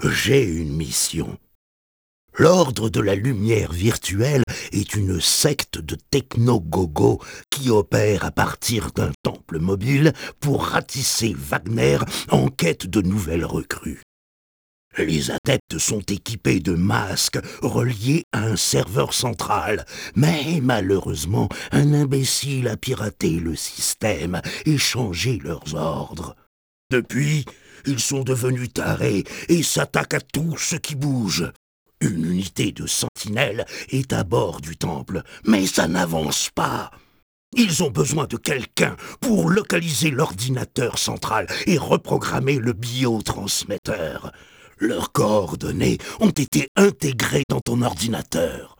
J'ai une mission. L'Ordre de la Lumière Virtuelle est une secte de techno-gogo qui opère à partir d'un temple mobile pour ratisser Wagner en quête de nouvelles recrues. Les adeptes sont équipés de masques reliés à un serveur central, mais malheureusement, un imbécile a piraté le système et changé leurs ordres. Depuis, ils sont devenus tarés et s'attaquent à tout ce qui bouge. Une unité de sentinelles est à bord du temple, mais ça n'avance pas. Ils ont besoin de quelqu'un pour localiser l'ordinateur central et reprogrammer le biotransmetteur. Leurs coordonnées ont été intégrées dans ton ordinateur.